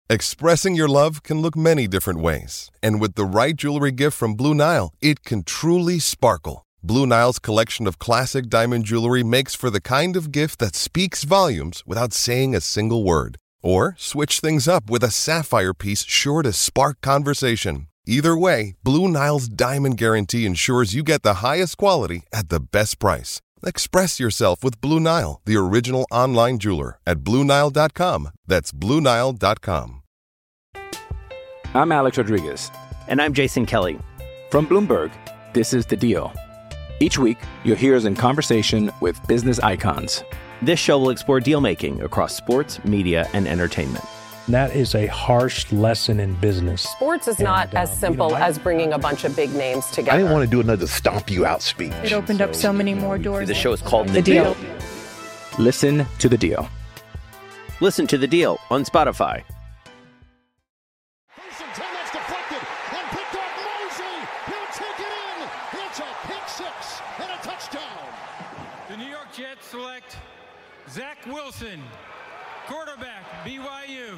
Expressing your love can look many different ways, and with the right jewelry gift from Blue Nile, it can truly sparkle. Blue Nile's collection of classic diamond jewelry makes for the kind of gift that speaks volumes without saying a single word. Or switch things up with a sapphire piece sure to spark conversation. Either way, Blue Nile's Diamond Guarantee ensures you get the highest quality at the best price. Express yourself with Blue Nile, the original online jeweler, at BlueNile.com. That's BlueNile.com. I'm Alex Rodriguez. And I'm Jason Kelly. From Bloomberg, this is The Deal. Each week, you'll hear us in conversation with business icons. This show will explore deal-making across sports, media, and entertainment. That is a harsh lesson in business. Sports is not as simple as bringing a bunch of big names together. I didn't want to do another stomp you out speech. It opened up so many more doors. The show is called The Deal. Listen to The Deal. Listen to The Deal on Spotify. Select Zach Wilson, quarterback, BYU.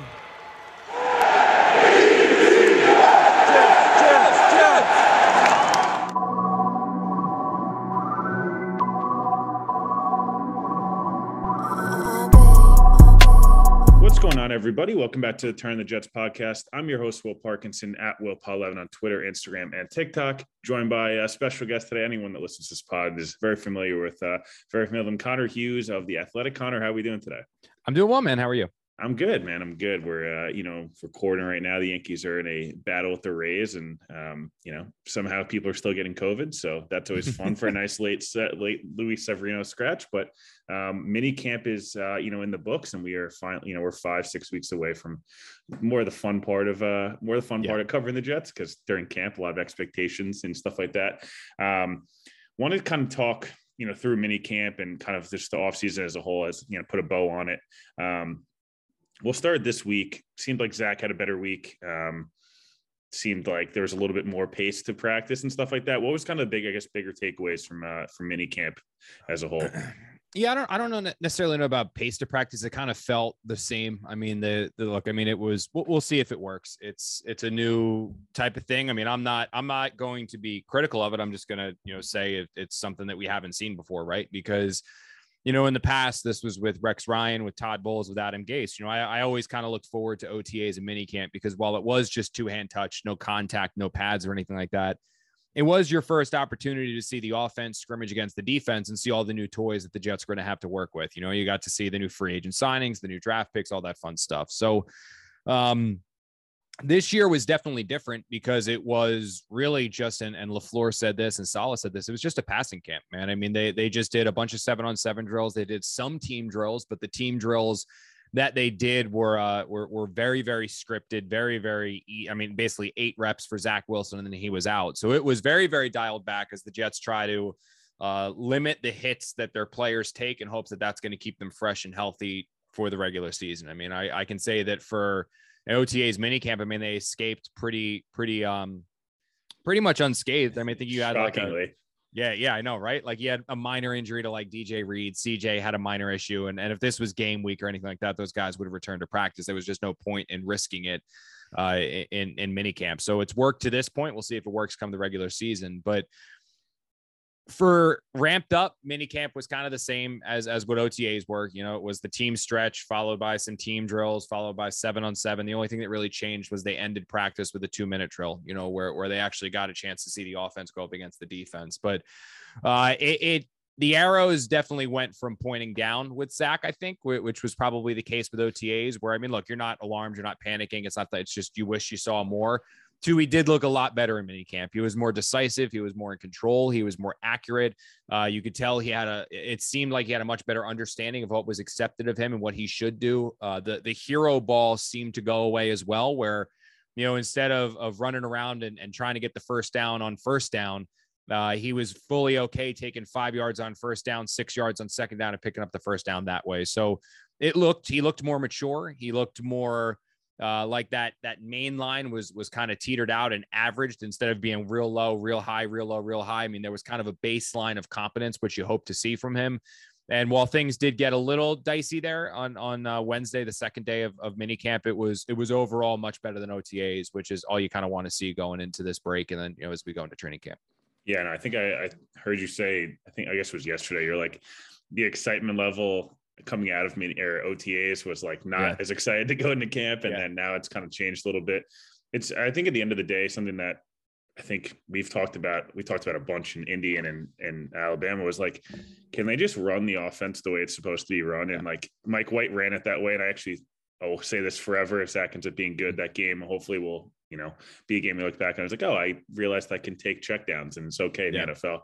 What's going on, everybody? Welcome back to the Turn the Jets podcast. I'm your host, Will Parkinson, at WillPaul11 on Twitter, Instagram, and TikTok. Joined by a special guest today. Anyone that listens to this pod is very familiar with Connor Hughes of The Athletic. Connor, how are we doing today? I'm doing well, man. How are you? I'm good, man. I'm good. We're, recording right now. The Yankees are in a battle with the Rays, and somehow people are still getting COVID. So that's always fun for a nice late Luis Severino scratch. But mini camp is, in the books, and we are finally, we're 5-6 weeks away from more of the fun part of covering the Jets, because during camp, a lot of expectations and stuff like that. Want to kind of talk, through mini camp and kind of just the offseason as a whole, as put a bow on it. We'll start this week. Seemed like Zach had a better week. Seemed like there was a little bit more pace to practice and stuff like that. What was kind of bigger takeaways from mini camp as a whole? Yeah, I don't necessarily know about pace to practice. It kind of felt the same. I mean, it was, we'll see if it works. It's a new type of thing. I mean, I'm not going to be critical of it. I'm just going to, say it's something that we haven't seen before, right? Because in the past, this was with Rex Ryan, with Todd Bowles, with Adam Gase. I always kind of looked forward to OTAs and minicamp, because while it was just two-hand touch, no contact, no pads or anything like that, it was your first opportunity to see the offense scrimmage against the defense and see all the new toys that the Jets are going to have to work with. You got to see the new free agent signings, the new draft picks, all that fun stuff. So this year was definitely different, because it was really just, and LaFleur said this and Saleh said this, it was just a passing camp, man. I mean, they just did a bunch of 7-on-7 drills. They did some team drills, but the team drills that they did were very, very scripted, very, very, basically 8 reps for Zach Wilson, and then he was out. So it was very, very dialed back as the Jets try to limit the hits that their players take in hopes that that's going to keep them fresh and healthy for the regular season. I mean, I can say that for OTA's minicamp, they escaped pretty much unscathed. I think you had Yeah, I know, right? Like, you had a minor injury to like DJ Reed. CJ had a minor issue. And if this was game week or anything like that, those guys would have returned to practice. There was just no point in risking it in minicamp. So it's worked to this point. We'll see if it works come the regular season. But for ramped up, minicamp was kind of the same as what OTAs were. It was the team stretch followed by some team drills, followed by 7-on-7. The only thing that really changed was they ended practice with a 2-minute drill, where they actually got a chance to see the offense go up against the defense. But the arrows definitely went from pointing down with Zach, I think, which was probably the case with OTAs, where, look, you're not alarmed, you're not panicking. It's not that, it's just you wish you saw more. 2, he did look a lot better in minicamp. He was more decisive. He was more in control. He was more accurate. You could tell it seemed like he had a much better understanding of what was accepted of him and what he should do. The hero ball seemed to go away as well, where, instead of running around and trying to get the first down on first down, he was fully okay taking 5 yards on first down, 6 yards on second down, and picking up the first down that way. So he looked more mature. He looked more like that main line was kind of teetered out and averaged instead of being real low, real high, real low, real high. There was kind of a baseline of competence, which you hope to see from him. And while things did get a little dicey there on Wednesday, the second day of minicamp, it was overall much better than OTAs, which is all you kind of want to see going into this break. And then, as we go into training camp. Yeah. And I think I heard you say, I guess it was yesterday, you're like, the excitement level coming out of OTAs was like not as excited to go into camp. And then now it's kind of changed a little bit. It's, I think at the end of the day, something that I think we talked about a bunch in Indy and in Alabama was can they just run the offense the way it's supposed to be run? And Mike White ran it that way. And I will say this forever, if Zach ends up being good, that game hopefully will, be a game we look back and I was like, oh, I realized I can take checkdowns and it's okay in the NFL.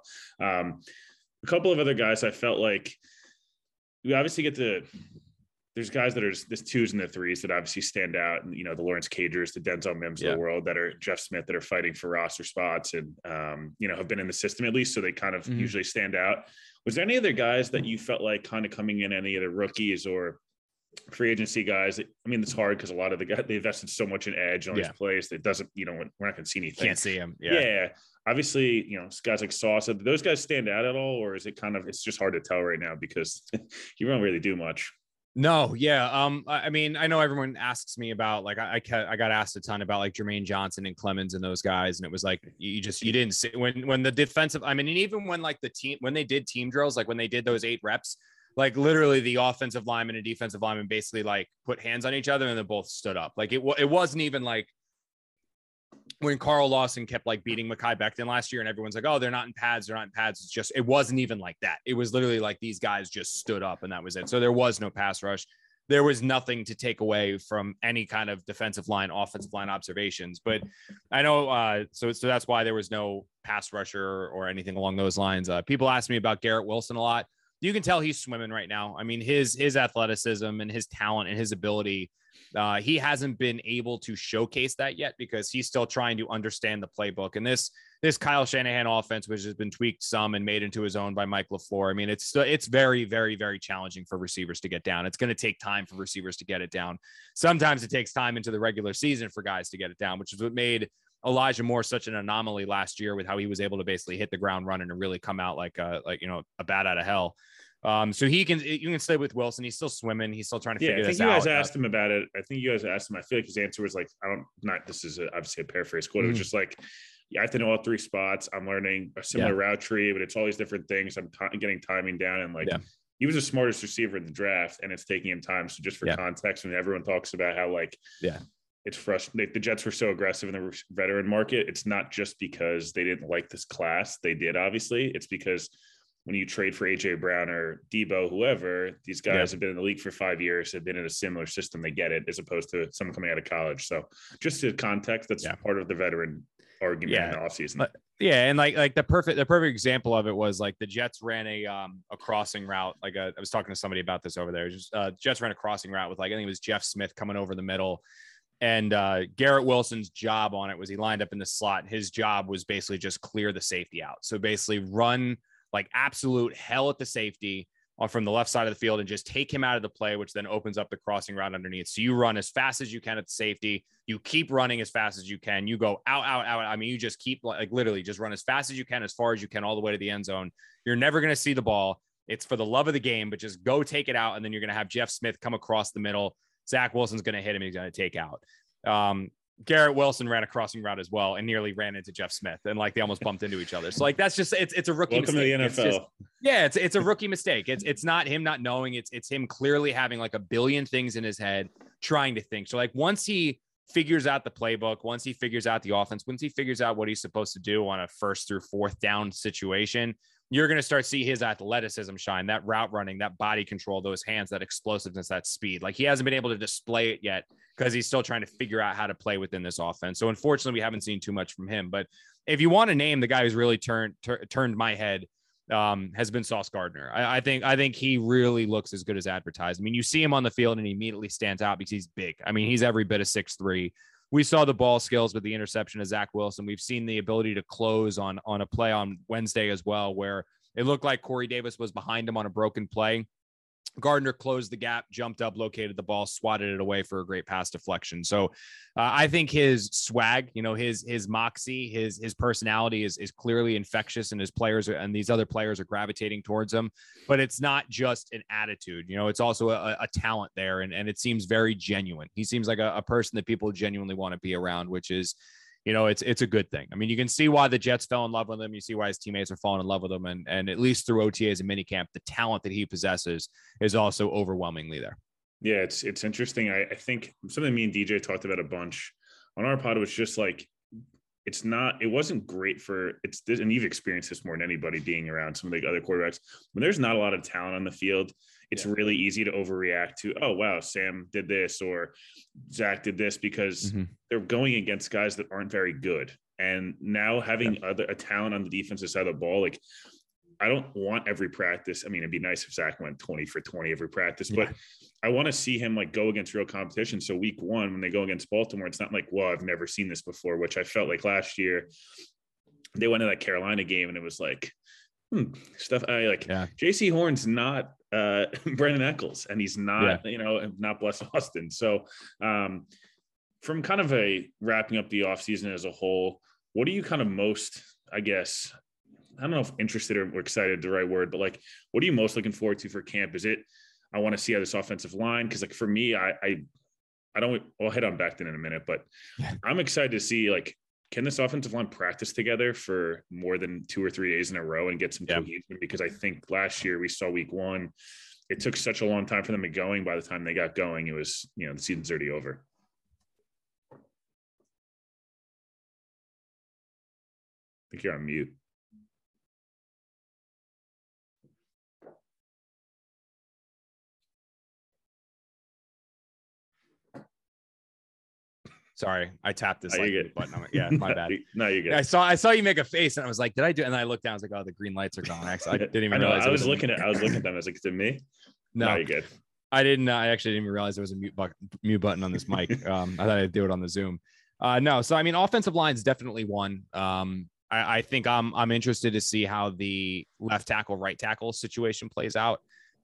A couple of other guys I felt like we obviously there's guys that are the twos and the threes that obviously stand out. And, the Lawrence Cagers, the Denzel Mims of the world that are Jeff Smith that are fighting for roster spots and, have been in the system at least. So they kind of usually stand out. Was there any other guys that you felt like kind of coming in, any of the rookies or free agency guys? I mean, it's hard because a lot of the guys, they invested so much in edge on these plays that doesn't, we're not going to see anything. Can't see them. Yeah. Obviously, guys like Sauce, do those guys stand out at all? Or is it it's just hard to tell right now because you don't really do much? No. Yeah. I mean, I know everyone asks me about I got asked a ton about Jermaine Johnson and Clemens and those guys. And it was you didn't see when the defensive, and even when when they did team drills, when they did those 8 reps, literally the offensive lineman and defensive lineman basically put hands on each other and they both stood up. It wasn't even when Carl Lawson kept beating Mekhi Becton last year and everyone's like, oh, they're not in pads. It's just, it wasn't even like that. It was literally these guys just stood up and that was it. So there was no pass rush. There was nothing to take away from any kind of defensive line, offensive line observations, but I know, so that's why there was no pass rusher or anything along those lines. People ask me about Garrett Wilson a lot. You can tell he's swimming right now. I mean, his athleticism and his talent and his ability, he hasn't been able to showcase that yet because he's still trying to understand the playbook. And this Kyle Shanahan offense, which has been tweaked some and made into his own by Mike LaFleur. I mean, it's very, very, very challenging for receivers to get down. It's going to take time for receivers to get it down. Sometimes it takes time into the regular season for guys to get it down, which is what made Elijah Moore such an anomaly last year with how he was able to basically hit the ground running and really come out like a bat out of hell. So you can stay with Wilson. He's still swimming. He's still trying to figure this out. I think you guys asked him about it. I think you guys asked him. I feel like his answer was this is obviously a paraphrase quote. It was just I have to know all 3 spots. I'm learning a similar route tree, but it's all these different things. I'm getting timing down and he was the smartest receiver in the draft and it's taking him time. So just for context, when everyone talks about how it's frustrating. The Jets were so aggressive in the veteran market. It's not just because they didn't like this class. They did, obviously. It's because when you trade for AJ Brown or Debo, whoever, these guys have been in the league for 5 years, have been in a similar system. They get it as opposed to someone coming out of college. So just to context, that's part of the veteran argument in the offseason. And the perfect example of it was the Jets ran a crossing route. I was talking to somebody about this over there. Jets ran a crossing route with I think it was Jeff Smith coming over the middle. And Garrett Wilson's job on it was he lined up in the slot. And his job was basically just clear the safety out. So basically run absolute hell at the safety from the left side of the field and just take him out of the play, which then opens up the crossing route underneath. So you run as fast as you can at the safety. You keep running as fast as you can. You go out. I mean, you just keep literally just run as fast as you can, as far as you can, all the way to the end zone. You're never going to see the ball. It's for the love of the game, but just go take it out. And then you're going to have Jeff Smith come across the middle. Zach Wilson's going to hit him. He's going to take out. Garrett Wilson ran a crossing route as well and nearly ran into Jeff Smith and they almost bumped into each other. So that's just, it's a rookie mistake. Welcome to the NFL. It's a rookie mistake. It's not him not knowing, it's him clearly having a billion things in his head trying to think. So once he figures out the playbook, once he figures out the offense, once he figures out what he's supposed to do on a 1st through 4th down situation, you're going to start see his athleticism shine, that route running, that body control, those hands, that explosiveness, that speed. He hasn't been able to display it yet because he's still trying to figure out how to play within this offense. So unfortunately, we haven't seen too much from him. But if you want to name the guy who's really turned my head, has been Sauce Gardner. I think he really looks as good as advertised. I mean, you see him on the field and he immediately stands out because he's big. I mean, he's every bit of 6'3". We saw the ball skills with the interception of Zach Wilson. We've seen the ability to close on a play on Wednesday as well, where it looked like Corey Davis was behind him on a broken play. Gardner closed the gap, jumped up, located the ball, swatted it away for a great pass deflection. So I think his swag, his moxie, his personality is clearly infectious, and his players and these other players are gravitating towards him. But it's not just an attitude, it's also a talent there, and it seems very genuine. He seems like a person that people genuinely want to be around, which is, it's a good thing. I mean, you can see why the Jets fell in love with him. You see why his teammates are falling in love with him. And at least through OTAs and minicamp, the talent that he possesses is also overwhelmingly there. Yeah, it's interesting. I think something me and DJ talked about a bunch on our pod was just like, it wasn't great and you've experienced this more than anybody being around some of the other quarterbacks. When there's not a lot of talent on the field, it's really easy to overreact to, oh, wow, Sam did this or Zach did this, because they're going against guys that aren't very good. And now having a talent on the defensive side of the ball, like, I don't want every practice. I mean, it'd be nice if Zach went 20 for 20 every practice, but I want to see him like go against real competition. So week 1, when they go against Baltimore, it's not like, well, I've never seen this before, which I felt like last year they went to that Carolina game and it was like, stuff. JC Horn's not Brandon Eccles, and he's not, not Bless Austin. So from kind of wrapping up the offseason as a whole, what are you kind of most, I guess, I don't know if interested or excited the right word, but like, what are you most looking forward to for camp? Is it, I want to see how this offensive line, because like for me, I'll head on back then in a minute, but I'm excited to see, like, can this offensive line practice together for more than 2 or 3 days in a row and get some cohesion? Because I think last year we saw week 1, it took such a long time for them to get going. By the time they got going, it was, the season's already over. I think you're on mute. Sorry, I tapped this button. Yeah, my bad. No, you're good. I saw you make a face, and I was like, "Did I do?" And then I looked down. I was like, "Oh, the green lights are gone." Actually, I didn't even realize. I was looking at them. I was like, "Is it me?" No, you're good. I didn't. I actually didn't even realize there was a mute button on this mic. I thought I'd do it on the Zoom. No, so I mean, offensive line is definitely one. I think I'm interested to see how the left tackle, right tackle situation plays out.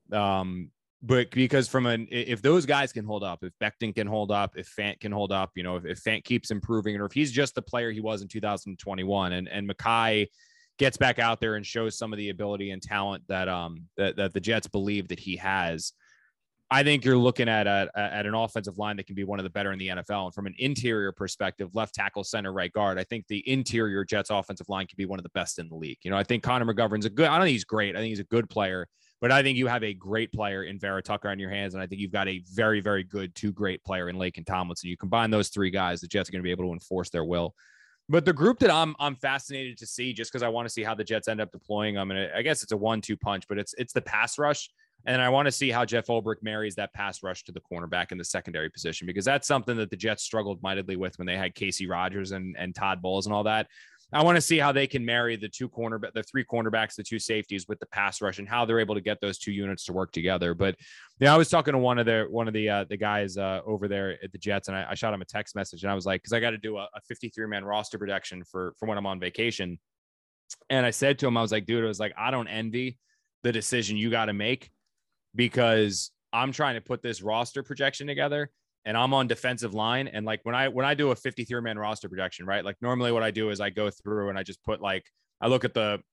But because if those guys can hold up, if Becton can hold up, if Fant can hold up, if Fant keeps improving, or if he's just the player he was in 2021, and Mekhi gets back out there and shows some of the ability and talent that the Jets believe that he has, I think you're looking at an offensive line that can be one of the better in the NFL. And from an interior perspective, left tackle, center, right guard, I think the interior Jets offensive line can be one of the best in the league. I think Connor McGovern's I don't think he's great. I think he's a good player. But I think you have a great player in Vera Tucker on your hands, and I think you've got a very, very good 2 great player in Laken Tomlinson. You combine those 3 guys, the Jets are going to be able to enforce their will. But the group that I'm fascinated to see, just because I want to see how the Jets end up deploying them, and I guess it's a 1-2 punch, but it's the pass rush, and I want to see how Jeff Ulbrich marries that pass rush to the cornerback in the secondary position, because that's something that the Jets struggled mightily with when they had Casey Rogers and Todd Bowles and all that. I want to see how they can marry the 3 cornerbacks, the 2 safeties with the pass rush, and how they're able to get those 2 units to work together. But I was talking to one of the guys over there at the Jets, and I shot him a text message, and I was like, because I got to do a 53-man roster projection for when I'm on vacation, and I said to him, I was like, dude, I don't envy the decision you got to make, because I'm trying to put this roster projection together. And I'm on defensive line. And like, when I do a 53-man roster projection, right? Like normally what I do is I go through and I just put I look at the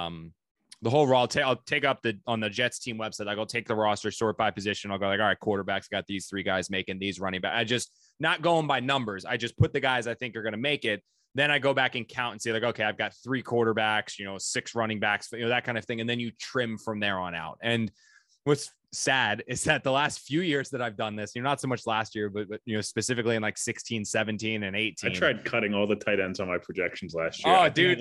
whole raw, I'll take up on the Jets team website. I go take the roster, sort by position. I'll go all right, quarterbacks got these 3 guys making these running back. I just not going by numbers. I just put the guys I think are going to make it. Then I go back and count and say okay, I've got 3 quarterbacks, 6 running backs, that kind of thing. And then you trim from there on out. And what's sad is that the last few years that I've done this, not so much last year, but specifically in 16, 17 and 18. I tried cutting all the tight ends on my projections last year. Oh, dude,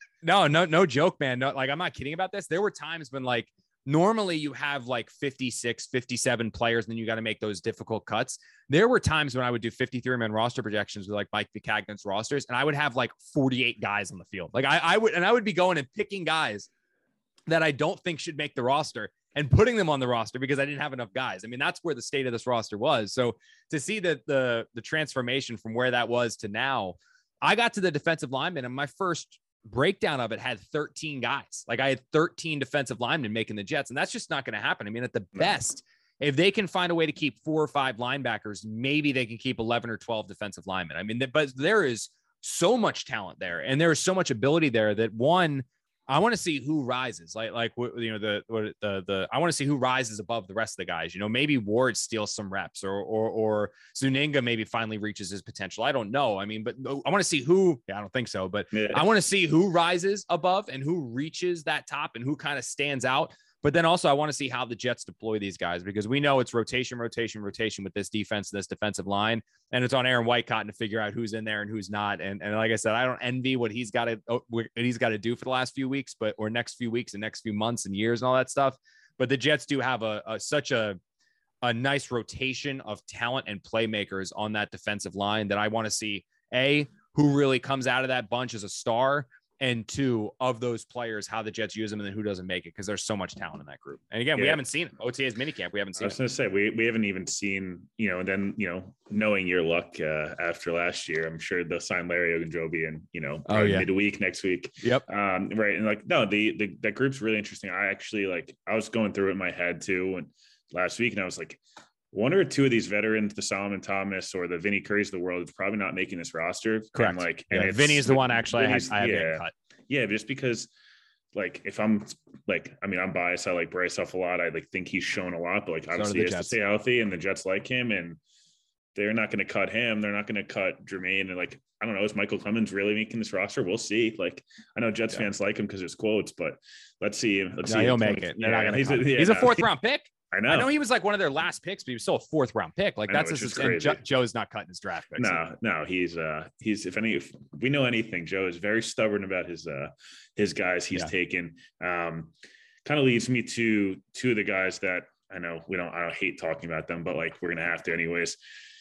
no joke, man. No, I'm not kidding about this. There were times when normally you have 56, 57 players, and then you got to make those difficult cuts. There were times when I would do 53-man roster projections with Mike Bucagne's rosters, and I would have 48 guys on the field. I would be going and picking guys that I don't think should make the roster and putting them on the roster because I didn't have enough guys. I mean, that's where the state of this roster was. So to see that the transformation from where that was to now, I got to the defensive lineman, and my first breakdown of it had 13 guys. Like I had 13 defensive linemen making the Jets, and that's just not going to happen. I mean, at the best, if they can find a way to keep 4 or 5 linebackers, maybe they can keep 11 or 12 defensive linemen. I mean, but there is so much talent there, and there is so much ability there that one, I want to see who rises. I want to see who rises above the rest of the guys. You know, maybe Ward steals some reps, or Zuniga maybe finally reaches his potential. I don't know. I mean, but I want to see who. Yeah, I don't think so, but I want to see who rises above and who reaches that top and who kind of stands out. But then also I want to see how the Jets deploy these guys, because we know it's rotation with this defense, this defensive line. And it's on Aaron Whitecotton to figure out who's in there and who's not. And like I said, I don't envy what he's got to do for the last few weeks, or next few weeks and next few months and years and all that stuff. But the Jets do have such a nice rotation of talent and playmakers on that defensive line that I want to see, A, who really comes out of that bunch as a star, and 2, of those players, how the Jets use them, and then who doesn't make it, because there's so much talent in that group. And again, we haven't seen it. OTA's minicamp, we haven't seen it. I was going to say, we haven't even seen, and then, knowing your luck after last year, I'm sure they'll sign Larry Ogunjobi and, midweek next week. Yep. Right. And that group's really interesting. I actually I was going through it in my head too, and last week, and I was like, 1 or 2 of these veterans, the Solomon Thomas or the Vinny Currys of the world, is probably not making this roster. Correct. And Vinny is the one actually I have cut. Yeah, just because, if I'm I'm biased. I like Bryce Huff a lot. I think he's shown a lot, but obviously he has to stay healthy, and the Jets like him, and they're not going to cut him. They're not going to cut Jermaine. And I don't know, is Michael Clemens really making this roster? We'll see. I know Jets fans like him because his quotes, but let's see. He'll make it. They're not going to. He's a 4th round pick. I know he was one of their last picks, but he was still a 4th round pick. Joe's not cutting his draft picks. No, he's if we know anything, Joe is very stubborn about his guys he's taken. Kind of leads me to 2 of the guys that I know I don't hate talking about them, but we're gonna have to anyways.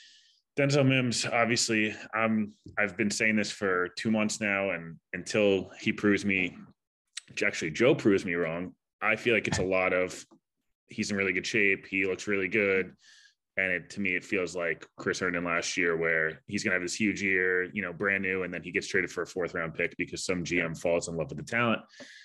Denzel Mims, obviously, I've been saying this for 2 months now, and until he proves me, actually Joe proves me wrong, I feel like it's a lot of, he's in really good shape. He looks really good. And to me, it feels like Chris Herndon last year, where he's going to have this huge year, brand new, and then he gets traded for a 4th round pick because some GM falls in love with the talent.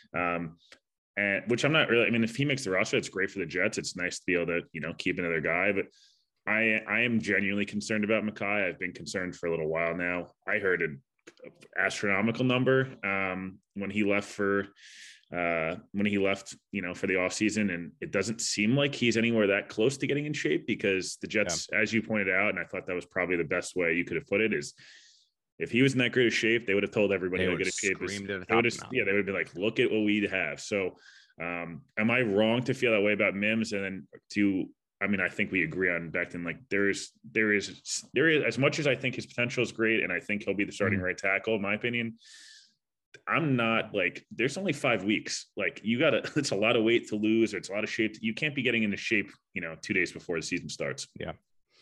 And which I'm not really, if he makes the roster, it's great for the Jets. It's nice to be able to, keep another guy, but I am genuinely concerned about Mekhi. I've been concerned for a little while now. I heard an astronomical number when he left for the offseason, and it doesn't seem like he's anywhere that close to getting in shape, because the Jets, as you pointed out, and I thought that was probably the best way you could have put it, is if he was in that great of shape, they would have told everybody how good of shape is. They would have been like, look at what we have. So am I wrong to feel that way about Mims? And then I think we agree on Becton. There is as much as I think his potential is great, and I think he'll be the starting right tackle, in my opinion. I'm not there's only 5 weeks. It's a lot of weight to lose, or it's a lot of shape. You can't be getting into shape, 2 days before the season starts. Yeah.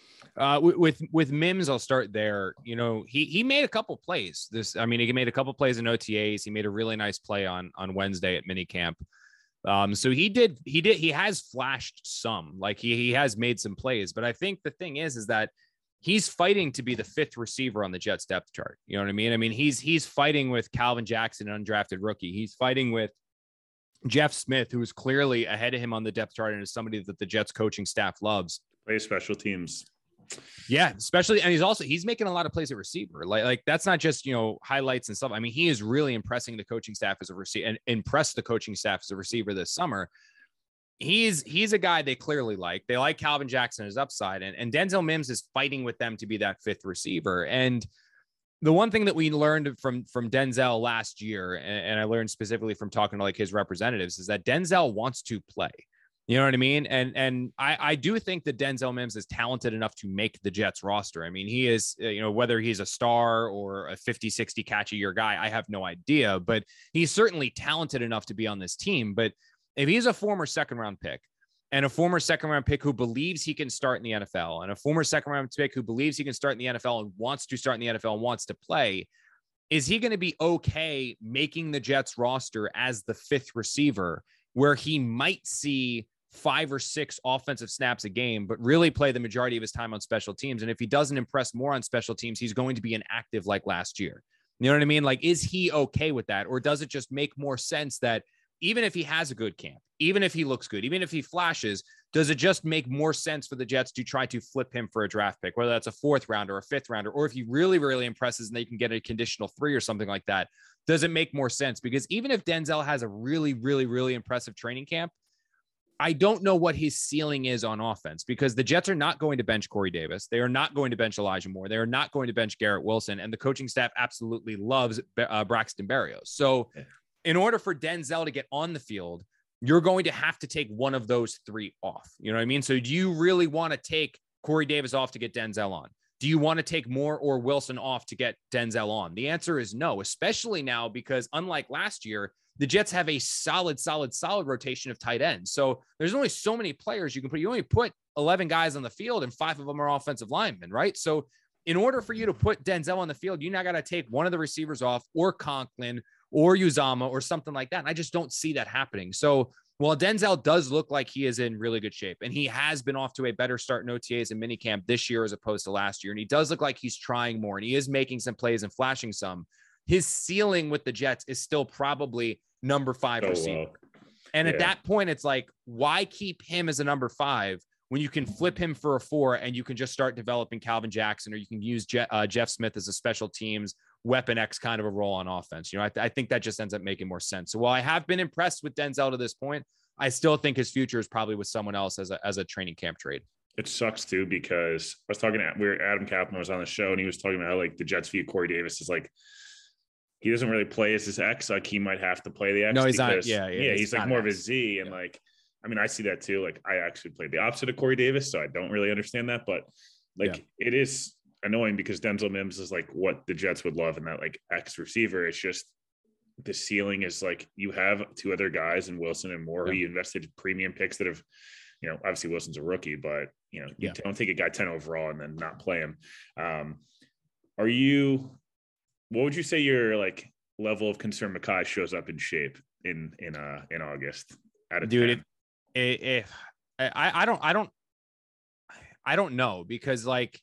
With Mims, I'll start there. He made a couple plays. He made a couple plays in OTAs. He made a really nice play on Wednesday at minicamp. So he has flashed some, he has made some plays, but I think the thing is that he's fighting to be the 5th receiver on the Jets depth chart. You know what I mean? He's fighting with Calvin Jackson, an undrafted rookie. He's fighting with Jeff Smith, who is clearly ahead of him on the depth chart and is somebody that the Jets coaching staff loves. Play special teams. Yeah, especially, and he's making a lot of plays at receiver. That's not just, highlights and stuff. He is really impressing the coaching staff as a receiver, and impressed the coaching staff as a receiver this summer. He's a guy they clearly like. They like Calvin Jackson as upside, and Denzel Mims is fighting with them to be that 5th receiver. And the one thing that we learned from Denzel last year, and I learned specifically from talking to his representatives, is that Denzel wants to play. You know what I mean? And I do think that Denzel Mims is talented enough to make the Jets roster. He is, whether he's a star or a 50, 60 catch a year guy, I have no idea, but he's certainly talented enough to be on this team. But if he's a former 2nd round pick, and a former 2nd round pick who believes he can start in the NFL, and a former 2nd round pick who believes he can start in the NFL and wants to start in the NFL and wants to play, is he going to be okay making the Jets roster as the 5th receiver, where he might see 5 or 6 offensive snaps a game, but really play the majority of his time on special teams? And if he doesn't impress more on special teams, he's going to be inactive like last year. You know what I mean? Like, is he okay with that? Or does it just make more sense that even if he has a good camp, even if he looks good, even if he flashes, does it just make more sense for the Jets to try to flip him for a draft pick, whether that's a 4th rounder or a 5th rounder, or if he really, really impresses and they can get a conditional 3 or something like that? Does it make more sense? Because even if Denzel has a really, really, really impressive training camp, I don't know what his ceiling is on offense, because the Jets are not going to bench Corey Davis. They are not going to bench Elijah Moore. They are not going to bench Garrett Wilson. And the coaching staff absolutely loves Braxton Berrios. So in order for Denzel to get on the field, you're going to have to take one of those 3 off. You know what I mean? So do you really want to take Corey Davis off to get Denzel on? Do you want to take Moore or Wilson off to get Denzel on? The answer is no, especially now, because unlike last year, the Jets have a solid rotation of tight ends. So there's only so many players you can put. You only put 11 guys on the field and 5 of them are offensive linemen, right? So in order for you to put Denzel on the field, you now got to take one of the receivers off, or Conklin or Uzama or something like that. And I just don't see that happening. So while Denzel does look like he is in really good shape, and he has been off to a better start in OTAs and minicamp this year as opposed to last year, and he does look like he's trying more and he is making some plays and flashing some, his ceiling with the Jets is still probably number 5 receiver. And at that point, it's like, why keep him as a number 5 when you can flip him for a 4 and you can just start developing Calvin Jackson, or you can use Jeff Smith as a special teams weapon X kind of a role on offense. You know, I think that just ends up making more sense. So while I have been impressed with Denzel to this point, I still think his future is probably with someone else as a training camp trade. It sucks too, because I was talking to Adam Kaplan was on the show, and he was talking about how, like, the Jets view Corey Davis is like, he doesn't really play as his X. Like, he might have to play the X. No, he's because, not. Yeah. He's like more of a Z. And like, I mean, I see that too. Like, I actually played the opposite of Corey Davis, so I don't really understand that. But like, it is annoying because Denzel Mims is like what the Jets would love in that like X receiver. It's just the ceiling is like, you have 2 other guys in Wilson and Moore who you invested premium picks that have, you know, obviously Wilson's a rookie, but you know, you don't take a guy 10 overall and then not play him. What would you say your like level of concern Mekhi shows up in shape in August out of dude? I don't know, because like,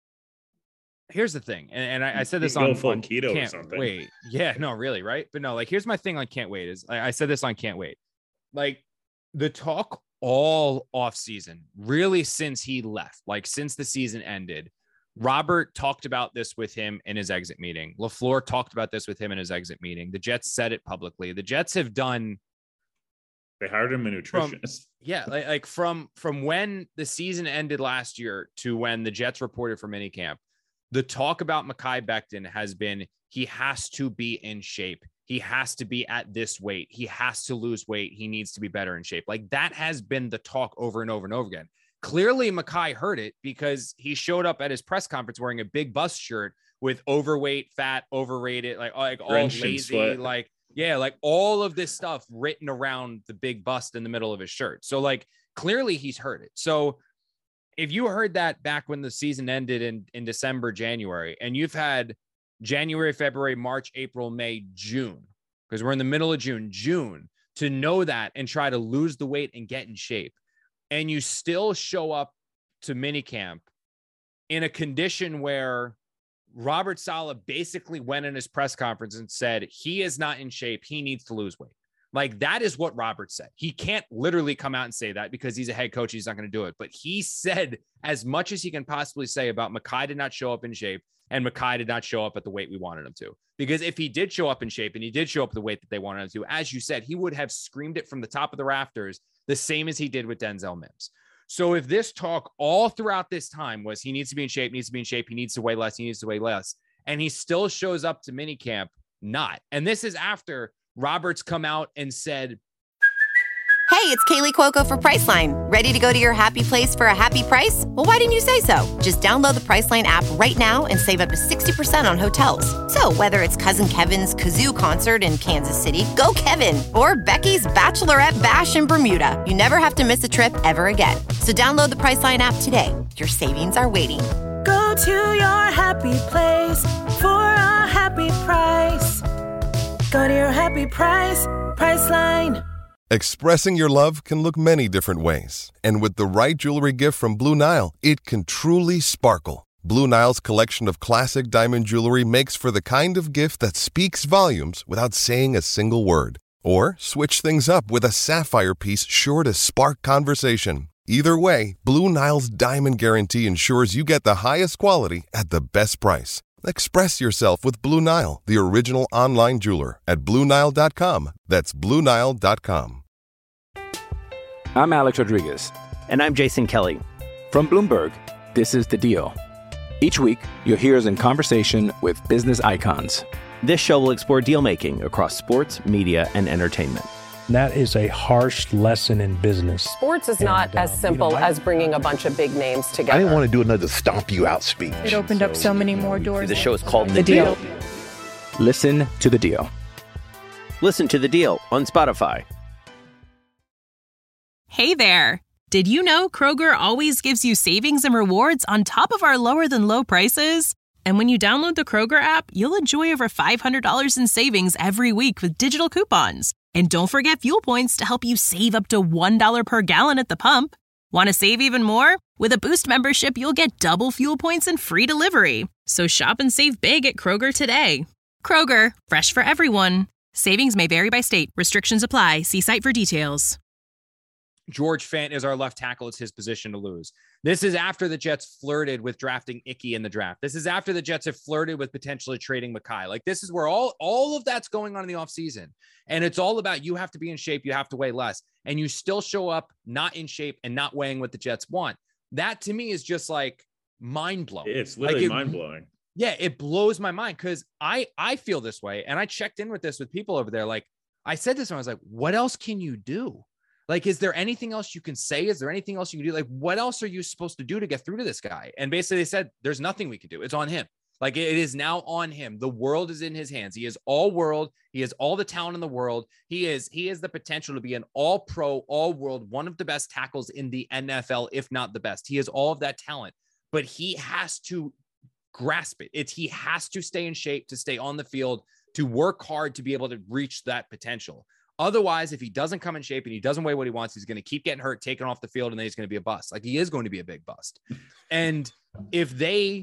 here's the thing. And I said this on keto Can't or something. Wait. Yeah, no, really. Right. But no, like, here's my thing on Can't Wait is I said this on Can't Wait. Like, the talk all off season, really since he left, like since the season ended, Robert talked about this with him in his exit meeting. LaFleur talked about this with him in his exit meeting. The Jets said it publicly. The Jets have done. They hired him a nutritionist. From when the season ended last year to when the Jets reported for minicamp, the talk about Mekhi Becton has been, he has to be in shape. He has to be at this weight. He has to lose weight. He needs to be better in shape. Like, that has been the talk over and over and over again. Clearly, Mekhi heard it, because he showed up at his press conference wearing a big bust shirt with overweight, fat, overrated, like all lazy, like all of this stuff written around the big bust in the middle of his shirt. So like, clearly he's heard it. So if you heard that back when the season ended in December, January, and you've had January, February, March, April, May, June, because we're in the middle of June, to know that and try to lose the weight and get in shape, and you still show up to minicamp in a condition where Robert Saleh basically went in his press conference and said he is not in shape, he needs to lose weight. Like, that is what Robert said. He can't literally come out and say that because he's a head coach. He's not going to do it. But he said as much as he can possibly say about Mekhi did not show up in shape, and Mekhi did not show up at the weight we wanted him to. Because if he did show up in shape and he did show up at the weight that they wanted him to, as you said, he would have screamed it from the top of the rafters, the same as he did with Denzel Mims. So if this talk all throughout this time was he needs to be in shape, he needs to weigh less, and he still shows up to minicamp not. And this is after Roberts come out and said, Hey, it's Kaylee Cuoco for Priceline. Ready to go to your happy place for a happy price? Well, why didn't you say so? Just download the Priceline app right now and save up to 60% on hotels. So whether it's Cousin Kevin's Kazoo Concert in Kansas City, go Kevin, or Becky's Bachelorette Bash in Bermuda, you never have to miss a trip ever again. So download the Priceline app today. Your savings are waiting. Go to your happy place for a happy price. Go to your happy price, Priceline. Expressing your love can look many different ways. And with the right jewelry gift from Blue Nile, it can truly sparkle. Blue Nile's collection of classic diamond jewelry makes for the kind of gift that speaks volumes without saying a single word. Or switch things up with a sapphire piece sure to spark conversation. Either way, Blue Nile's Diamond Guarantee ensures you get the highest quality at the best price. Express yourself with Blue Nile, the original online jeweler, at BlueNile.com. That's BlueNile.com. I'm Alex Rodriguez. And I'm Jason Kelly. From Bloomberg, this is The Deal. Each week, you'll hear us in conversation with business icons. This show will explore deal making across sports, media, and entertainment. That is a harsh lesson in business. Sports is not as simple as bringing a bunch of big names together. I didn't want to do another stomp you out speech. It opened up so many more doors. The show is called The Deal. Listen to The Deal. Listen to The Deal on Spotify. Hey there. Did you know Kroger always gives you savings and rewards on top of our lower than low prices? And when you download the Kroger app, you'll enjoy over $500 in savings every week with digital coupons. And don't forget fuel points to help you save up to $1 per gallon at the pump. Want to save even more? With a Boost membership, you'll get double fuel points and free delivery. So shop and save big at Kroger today. Kroger, fresh for everyone. Savings may vary by state. Restrictions apply. See site for details. George Fant is our left tackle. It's his position to lose. This is after the Jets flirted with drafting Ickey in the draft. This is after the Jets have flirted with potentially trading Mekhi. Like, this is where all of that's going on in the offseason. And it's all about, you have to be in shape. You have to weigh less. And you still show up not in shape and not weighing what the Jets want. That to me is just like mind blowing. It's literally mind blowing. Yeah, it blows my mind because I feel this way. And I checked in with this with people over there. Like, I said this when I was like, what else can you do? Like, is there anything else you can say? Is there anything else you can do? Like, what else are you supposed to do to get through to this guy? And basically they said, there's nothing we can do. It's on him. Like, it is now on him. The world is in his hands. He is all world. He has all the talent in the world. He is the potential to be an all pro, all world, one of the best tackles in the NFL, if not the best. He has all of that talent, but he has to grasp it. He has to stay in shape, to stay on the field, to work hard to be able to reach that potential. Otherwise, if he doesn't come in shape and he doesn't weigh what he wants, he's going to keep getting hurt, taken off the field, and then he's going to be a bust. Like, he is going to be a big bust. And if they,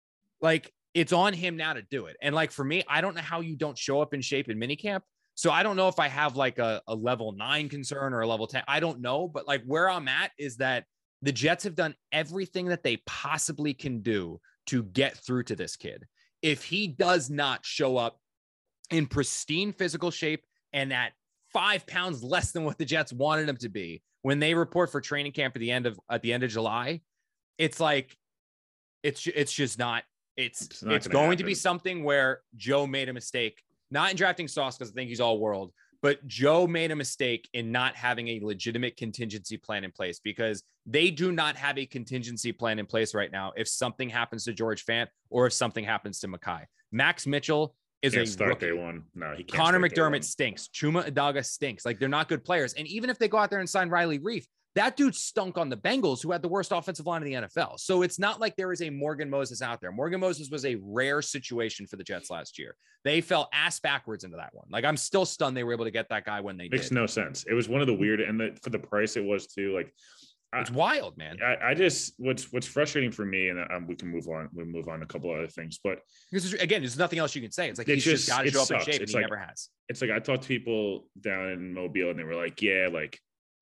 like, it's on him now to do it. And like, for me, I don't know how you don't show up in shape in minicamp. So I don't know if I have like a level 9 concern or a level 10. I don't know. But like, where I'm at is that the Jets have done everything that they possibly can do to get through to this kid. If he does not show up in pristine physical shape and at 5 pounds less than what the Jets wanted him to be when they report for training camp at the end of July, it's like, it's just not, it's going to be something where Joe made a mistake, not in drafting Sauce, because I think he's all world, but Joe made a mistake in not having a legitimate contingency plan in place, because they do not have a contingency plan in place right now. If something happens to George Fant or if something happens to Mekhi, Max Mitchell is a start rookie. Day one. No, he can't. Connor McDermott stinks. Chuma Adaga stinks. Like, they're not good players. And even if they go out there and sign Riley Reif, that dude stunk on the Bengals, who had the worst offensive line in the NFL. So it's not like there is a Morgan Moses out there. Morgan Moses was a rare situation for the Jets last year. They fell ass backwards into that one. Like, I'm still stunned they were able to get that guy when they Makes did. no sense. It was one of the weird, and for the price it was too, like, it's wild, man. I just, what's frustrating for me, and we can move on. We'll move on to a couple other things, but because again, there's nothing else you can say. It's like, he's just got to show up in shape, and he never has. It's like, I talked to people down in Mobile, and they were like, yeah, like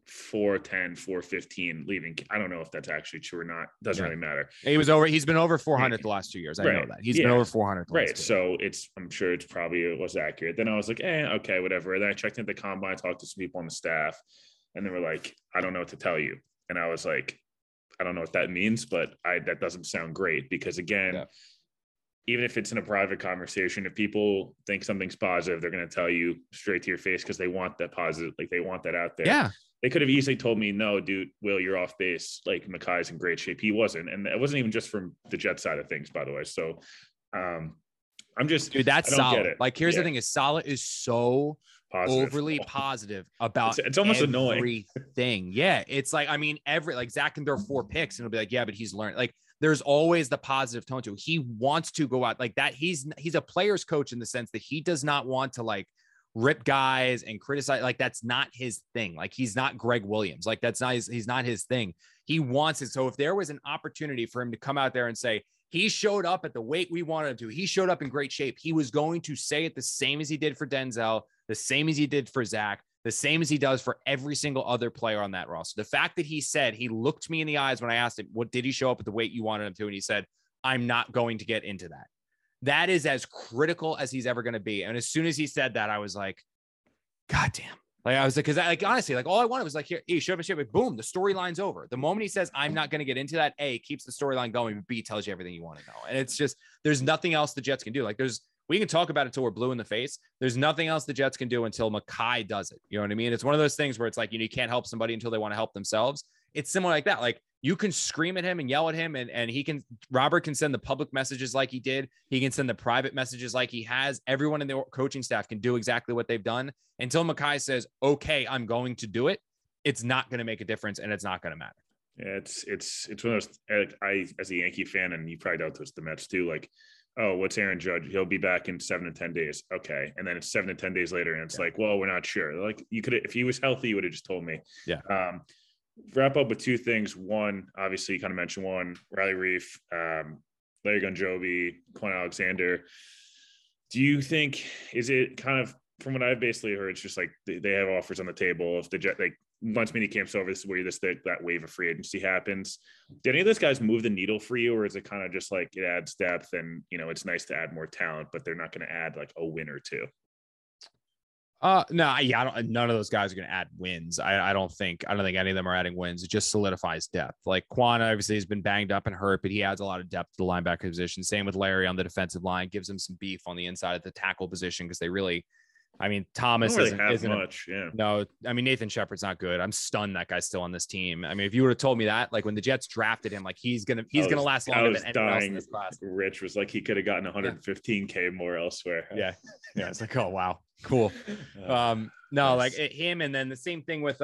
410, 415 leaving. I don't know if that's actually true or not. Doesn't really matter. He's been over 400 the last 2 years. I know that he's been over 400. Right. So I'm sure it was accurate. Then I was like, okay, whatever. Then I checked into the combine, talked to some people on the staff, and they were like, I don't know what to tell you. And I was like, I don't know what that means, but that doesn't sound great, because again, even if it's in a private conversation, if people think something's positive, they're going to tell you straight to your face because they want that positive, like they want that out there. Yeah. They could have easily told me, no, dude, Will, you're off base. Like, Mekhi's in great shape. He wasn't. And it wasn't even just from the Jets side of things, by the way. So I'm just, dude, that's solid. Like, here's the thing: is Saleh is so overly positive about it's almost everything. annoying. Yeah. It's like, I mean, like Zach can throw 4 picks and it'll be like, yeah, but he's learned. Like, there's always the positive tone to it. He wants to go out like that. He's a player's coach in the sense that he does not want to like rip guys and criticize. Like, that's not his thing. Like, he's not Greg Williams. Like, he's not his thing. He wants it. So if there was an opportunity for him to come out there and say, He showed up at the weight we wanted him to. He showed up in great shape. He was going to say it the same as he did for Denzel, the same as he did for Zach, the same as he does for every single other player on that roster. The fact that he said, he looked me in the eyes when I asked him, what did he show up at the weight you wanted him to? And he said, I'm not going to get into that. That is as critical as he's ever going to be. And as soon as he said that, I was like, God damn. Like, I was like, because like, honestly, like all I wanted was like, here, he showed up, like, boom, the storyline's over. The moment he says, I'm not going to get into that, A, keeps the storyline going, but B, tells you everything you want to know. And it's just, there's nothing else the Jets can do. Like we can talk about it till we're blue in the face. There's nothing else the Jets can do until Mekhi does it. You know what I mean? It's one of those things where it's like, you can't help somebody until they want to help themselves. It's similar like that. Like you can scream at him and yell at him and Robert can send the public messages like he did. He can send the private messages like he has. Everyone in the coaching staff can do exactly what they've done until Mekhi says, okay, I'm going to do it. It's not going to make a difference and it's not going to matter. Yeah, it's one of those, I, as a Yankee fan, and you probably dealt with the Mets too, like, oh, what's Aaron Judge? He'll be back in 7 to 10 days. Okay. And then it's 7 to 10 days later. And it's like, well, we're not sure. Like you could, if he was healthy, you would have just told me. Yeah. Wrap up with two things. One, obviously you kind of mentioned one, Riley Reif, Larry Gunjobi, Quan Alexander. Do you think, is it kind of, from what I've basically heard, it's just like they have offers on the table. If the Jet, like once mini camp's over, this is where that wave of free agency happens. Did any of those guys move the needle for you, or is it kind of just like it adds depth and, it's nice to add more talent, but they're not going to add like a win or two? No, yeah, none of those guys are going to add wins. I don't think any of them are adding wins. It just solidifies depth. Like Quan obviously has been banged up and hurt, but he adds a lot of depth to the linebacker position. Same with Larry on the defensive line, gives him some beef on the inside of the tackle position because they really, Thomas isn't much. Yeah. No, Nathan Shepard's not good. I'm stunned that guy's still on this team. If you would have told me that, like when the Jets drafted him, like he's gonna last longer than anyone else in this class. Rich was like he could have gotten 115K more elsewhere. Yeah. It's like, oh wow, cool. Like him, and then the same thing with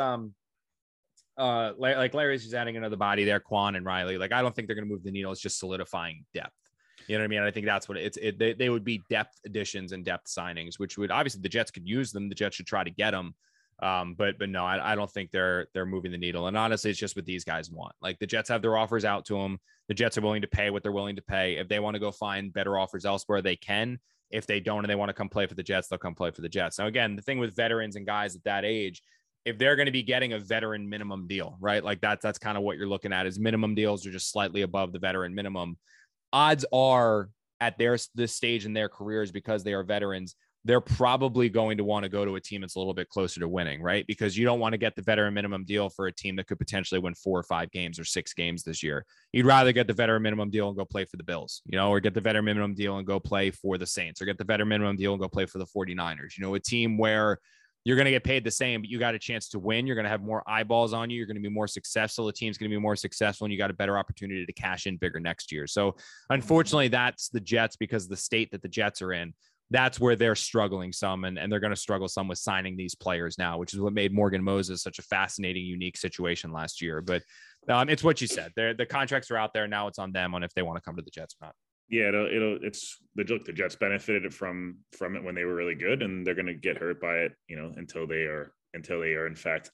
like Larry's just adding another body there, Quan and Riley. Like I don't think they're gonna move the needle. It's just solidifying depth. You know what I mean? I think that's what they would be depth additions and depth signings, which would obviously the Jets could use them. The Jets should try to get them. But no, I don't think they're moving the needle. And honestly, it's just what these guys want. Like the Jets have their offers out to them. The Jets are willing to pay what they're willing to pay. If they want to go find better offers elsewhere, they can. If they don't, and they want to come play for the Jets, they'll come play for the Jets. Now, again, the thing with veterans and guys at that age, if they're going to be getting a veteran minimum deal, right? Like that's kind of what you're looking at is minimum deals are just slightly above the veteran minimum. Odds are at this stage in their careers, because they are veterans, they're probably going to want to go to a team that's a little bit closer to winning, right? Because you don't want to get the veteran minimum deal for a team that could potentially win 4 or 5 games or 6 games this year. You'd rather get the veteran minimum deal and go play for the Bills, or get the veteran minimum deal and go play for the Saints, or get the veteran minimum deal and go play for the 49ers, a team where you're going to get paid the same, but you got a chance to win. You're going to have more eyeballs on you. You're going to be more successful. The team's going to be more successful, and you got a better opportunity to cash in bigger next year. So unfortunately, that's the Jets, because of the state that the Jets are in. That's where they're struggling some, and they're going to struggle some with signing these players now, which is what made Morgan Moses such a fascinating, unique situation last year. But it's what you said. The contracts are out there. Now it's on them on if they want to come to the Jets or not. Yeah, it's the Jets benefited from it when they were really good, and they're going to get hurt by it, until they are in fact,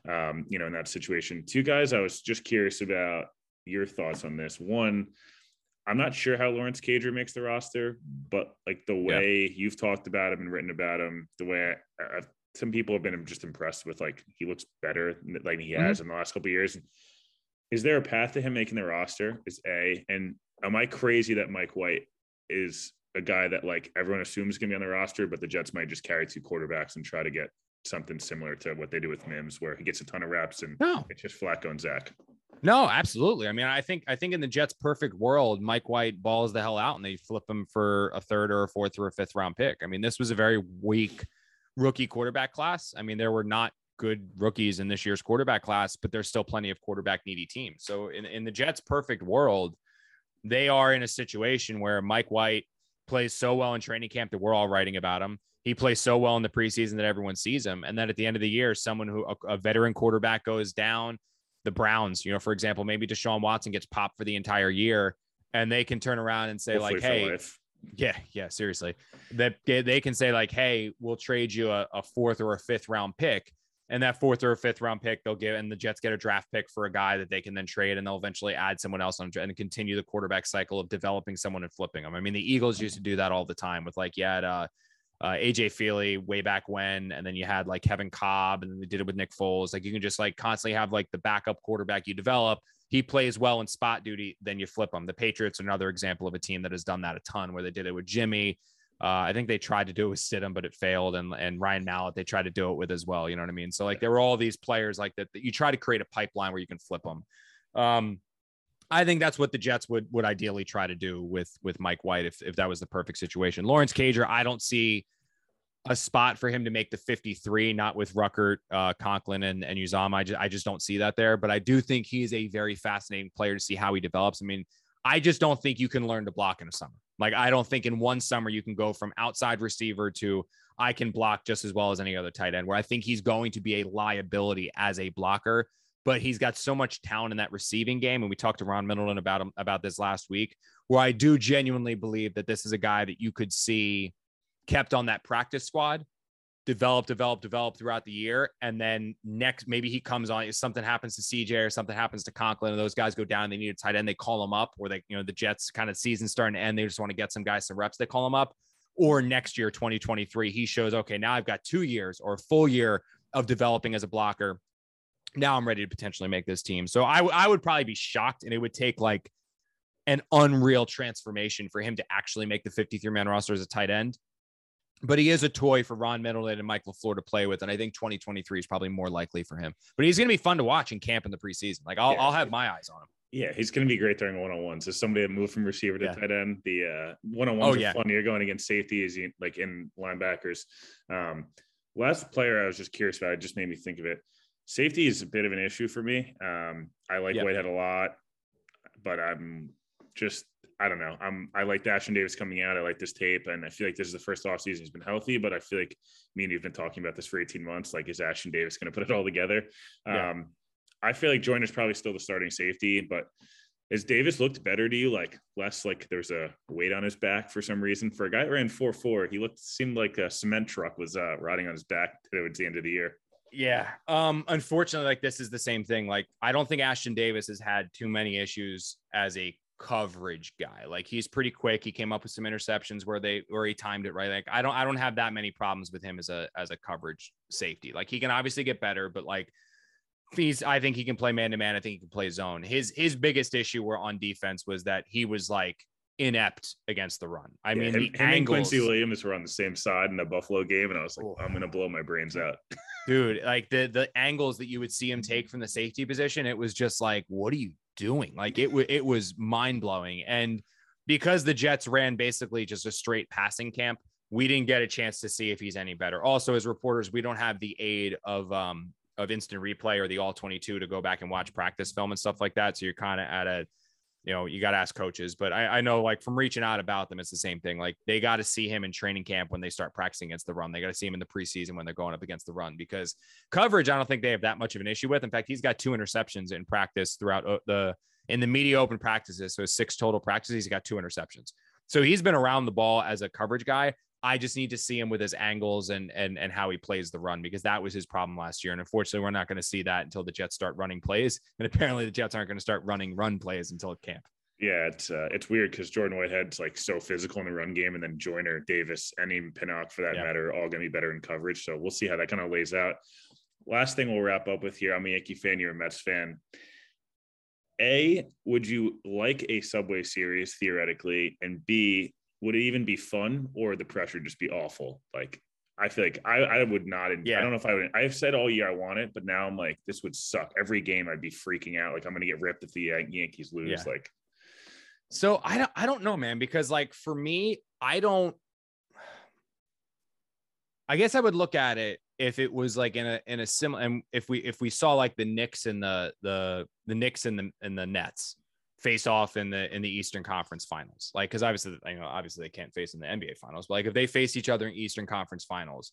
in that situation. Two guys, I was just curious about your thoughts on this. One, I'm not sure how Lawrence Cager makes the roster, but like the way you've talked about him and written about him, the way some people have been just impressed with, like he looks better than he has in the last couple of years. Is there a path to him making the roster? Is A, and am I crazy that Mike White is a guy that like everyone assumes is going to be on the roster, but the Jets might just carry 2 quarterbacks and try to get something similar to what they do with Mims, where he gets a ton of reps and it's just Flacco and Zach? No, absolutely. I think in the Jets' perfect world, Mike White balls the hell out and they flip him for a 3rd or a 4th or a 5th round pick. This was a very weak rookie quarterback class. There were not good rookies in this year's quarterback class, but there's still plenty of quarterback needy teams. So in the Jets' perfect world, they are in a situation where Mike White plays so well in training camp that we're all writing about him. He plays so well in the preseason that everyone sees him. And then at the end of the year, a veteran quarterback goes down. The Browns, for example, maybe Deshaun Watson gets popped for the entire year, and they can turn around and say, hopefully, like, hey, yeah, seriously, that they can say like, hey, we'll trade you a 4th or a 5th round pick And that 4th or 5th round pick they'll give, and the Jets get a draft pick for a guy that they can then trade, and they'll eventually add someone else on and continue the quarterback cycle of developing someone and flipping them. I mean, the Eagles used to do that all the time with like, you had AJ Feely way back when, and then you had like Kevin Cobb, and then they did it with Nick Foles. Like you can just like constantly have like the backup quarterback you develop. He plays well in spot duty, then you flip him. The Patriots are another example of a team that has done that a ton, where they did it with Jimmy. I think they tried to do it with Stidham, but it failed. And Ryan Mallett, they tried to do it with as well. You know what I mean? So like there were all these players like that you try to create a pipeline where you can flip them. I think that's what the Jets would ideally try to do with Mike White if that was the perfect situation. Lawrence Cager, I don't see a spot for him to make the 53, not with Ruckert, Conklin, and Uzomah. I just don't see that there. But I do think he is a very fascinating player to see how he develops. I mean, I just don't think you can learn to block in a summer. Like, I don't think in one summer you can go from outside receiver to I can block just as well as any other tight end, where I think he's going to be a liability as a blocker, but he's got so much talent in that receiving game. And we talked to Ron Middleton about this last week, where I do genuinely believe that this is a guy that you could see kept on that practice squad, develop throughout the year. And then next, maybe he comes on, if something happens to CJ or something happens to Conklin and those guys go down and they need a tight end, they call him up, or they, the Jets kind of season starting to end, they just want to get some guys some reps, they call him up. Or next year, 2023, he shows, okay, now I've got 2 years or a full year of developing as a blocker. Now I'm ready to potentially make this team. So I would probably be shocked, and it would take like an unreal transformation for him to actually make the 53-man roster as a tight end. But he is a toy for Ron Middleton and Mike LaFleur to play with. And I think 2023 is probably more likely for him. But he's going to be fun to watch in camp in the preseason. Like, I'll have my eyes on him. Yeah, he's going to be great during one-on-ones. As somebody that moved from receiver to tight end, the one-on-ones are fun. You're going against safeties, like in linebackers. Last player I was just curious about, it just made me think of it. Safety is a bit of an issue for me. I like Whitehead a lot, but I don't know. I like Ashtyn Davis coming out. I like this tape, and I feel like this is the first offseason he's been healthy, but I feel like me and you've been talking about this for 18 months. Like, is Ashtyn Davis going to put it all together? I feel like Joyner's probably still the starting safety, but has Davis looked better to you? Like, less like there's a weight on his back for some reason? For a guy that ran 4.4, he seemed like a cement truck was riding on his back towards the end of the year. Yeah. Unfortunately, like, this is the same thing. Like, I don't think Ashtyn Davis has had too many issues as a coverage guy. Like, he's pretty quick. He came up with some interceptions where he timed it right. Like, I don't have that many problems with him as a coverage safety. Like, he can obviously get better, but like, I think he can play man-to-man. I think he can play zone. His biggest issue on defense was that he was like inept against the run. I mean, the angles, and Quincy Williams were on the same side in the Buffalo game, and I was like, I'm going to blow my brains out. Dude, like the angles that you would see him take from the safety position, it was just like, what are you doing? Like, it was mind-blowing. And because the Jets ran basically just a straight passing camp, we didn't get a chance to see if he's any better. Also, as reporters, we don't have the aid of instant replay or the all 22 to go back and watch practice film and stuff like that. So you're kind of at a, you got to ask coaches, but I know, like, from reaching out about them, it's the same thing. Like, they got to see him in training camp when they start practicing against the run. They got to see him in the preseason when they're going up against the run, because coverage, I don't think they have that much of an issue with. In fact, he's got 2 interceptions in practice throughout in the media open practices. So 6 total practices, he's got 2 interceptions. So he's been around the ball as a coverage guy. I just need to see him with his angles and how he plays the run, because that was his problem last year. And unfortunately, we're not going to see that until the Jets start running plays. And apparently the Jets aren't going to start running run plays until camp. Yeah, it's weird because Jordan Whitehead's like so physical in the run game, and then Joyner, Davis, and even Pinnock for that matter, are all going to be better in coverage. So we'll see how that kind of lays out. Last thing we'll wrap up with here. I'm a Yankee fan. You're a Mets fan. A, would you like a Subway Series theoretically? And B, would it even be fun, or the pressure just be awful? Like, I feel like I would not. I don't know if I would. I've said all year I want it, but now I'm like, this would suck. Every game I'd be freaking out. Like, I'm going to get ripped if the Yankees lose. Yeah. Like, so I don't know, man, because like for me, I guess I would look at it if it was like in a similar, and if we saw like the Knicks and the Knicks and the Nets face off in the Eastern Conference Finals, like, because obviously they can't face in the NBA Finals, but like if they face each other in Eastern Conference Finals,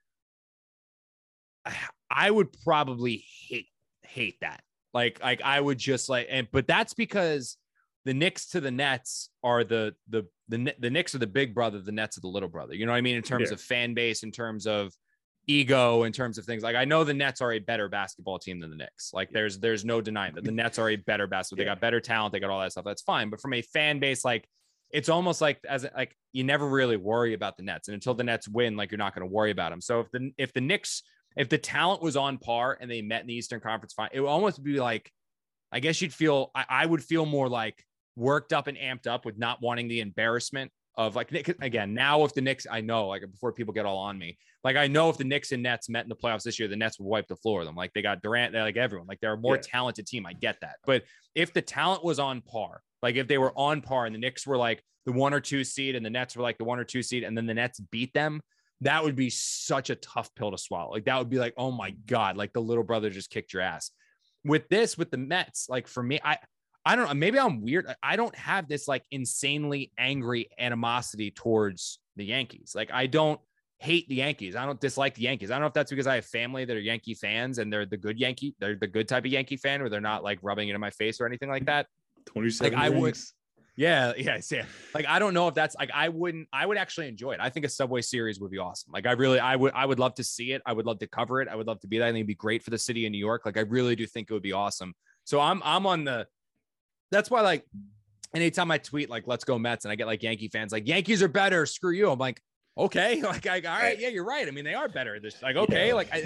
I would probably hate that. Like I would just but that's because the Knicks to the Nets are the Knicks are the big brother, the Nets are the little brother. You know what I mean? In terms of fan base, in terms of ego in terms of things. Like I know the Nets are a better basketball team than the Knicks. Like there's no denying that the Nets are a better basketball. They got better talent. They got all that stuff. That's fine. But from a fan base, like it's almost like you never really worry about the Nets, and until the Nets win, like you're not going to worry about them. So if the Knicks, if the talent was on par and they met in the Eastern Conference Final, it would almost be like, I guess you'd feel, I would feel more like worked up and amped up with not wanting the embarrassment of like, again, now if the Knicks, I know, like before people get all on me, like I know if the Knicks and Nets met in the playoffs this year, the Nets would wipe the floor of them. Like they got Durant, they're like everyone, like they're a more talented team. I get that. But if the talent was on par, like if they were on par and the Knicks were like the 1 or 2 seed and the Nets were like the 1 or 2 seed and then the Nets beat them, that would be such a tough pill to swallow. Like that would be like, oh my God, like the little brother just kicked your ass. With the Mets, like for me, I don't know, maybe I'm weird. I don't have this like insanely angry animosity towards the Yankees. Like I don't hate the Yankees. I don't dislike the Yankees. I don't know if that's because I have family that are Yankee fans and they're the good type of Yankee fan where they're not like rubbing it in my face or anything like that. 27 like I would. rings. Yeah. Like, I don't know if that's like, I would actually enjoy it. I think a Subway Series would be awesome. Like I would love to see it. I would love to cover it. I would love to be there. I think it'd be great for the city of New York. Like I really do think it would be awesome. So I'm on that's why like anytime I tweet, like, let's go Mets, and I get like Yankee fans, like Yankees are better. Screw you. I'm like, okay. Like, all right. Yeah, you're right. I mean, they are better. This like, okay. Yeah. Like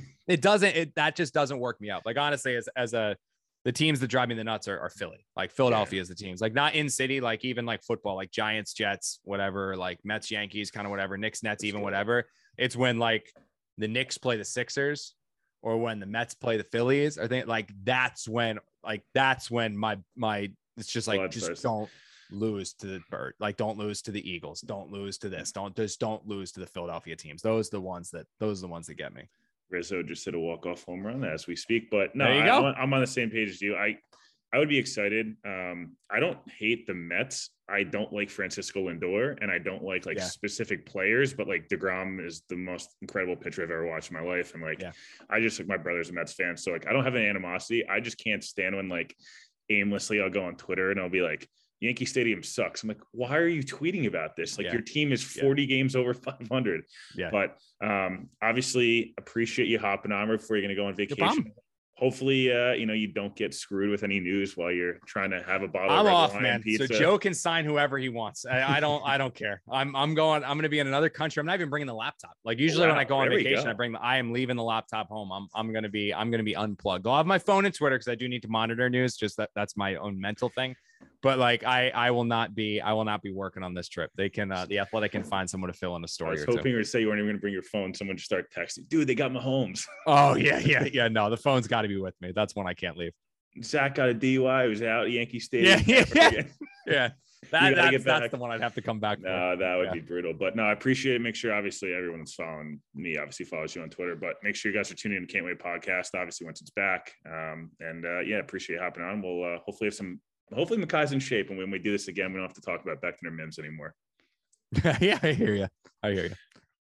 that just doesn't work me out. Like, honestly, the teams that drive me the nuts are Philly, like Philadelphia is the teams, like not in city, like even like football, like Giants, Jets, whatever, like Mets, Yankees, kind of whatever, Knicks, Nets, even whatever. It's when like the Knicks play the Sixers or when the Mets play the Phillies, I think like that's when my it's just like, just don't lose to the Bird. Like don't lose to the Eagles. Don't lose to this. Don't lose to the Philadelphia teams. Those are the ones that get me. Rizzo just hit a walk-off home run as we speak, but no, there you go. I'm on the same page as you. I would be excited. I don't hate the Mets. I don't like Francisco Lindor, and I don't like specific players, but like DeGrom is the most incredible pitcher I've ever watched in my life. And like, I just, like, my brother's a Mets fan. So like, I don't have an animosity. I just can't stand when like aimlessly I'll go on Twitter and I'll be like, Yankee Stadium sucks. I'm like, why are you tweeting about this? Like your team is 40 games over 500. Yeah. But obviously appreciate you hopping on before you're going to go on vacation. Hopefully, you don't get screwed with any news while you're trying to have a bottle of Red off, wine man. pizza. So Joe can sign whoever he wants. I don't care. I'm going to be in another country. I'm not even bringing the laptop. Like usually when I go on vacation, I am leaving the laptop home. I'm going to be unplugged. I'll have my phone and Twitter because I do need to monitor news. Just that's my own mental thing. But like I will not be working on this trip. They can the Athletic can find someone to fill in a story. I was hoping you were to say you weren't even going to bring your phone. Someone just start texting, dude, they got Mahomes. Oh yeah. No, the phone's got to be with me. That's one I can't leave. Zach got a DUI. He was out at Yankee Stadium. Yeah. That's the one I'd have to come back. No, that would be brutal. But no, I appreciate it. Make sure, obviously, everyone that's following me obviously follows you on Twitter. But make sure you guys are tuning in to Can't Wait podcast, obviously, once it's back. Appreciate you hopping on. We'll hopefully Makai's in shape. And when we do this again, we don't have to talk about Becton or Mims anymore. Yeah, I hear you.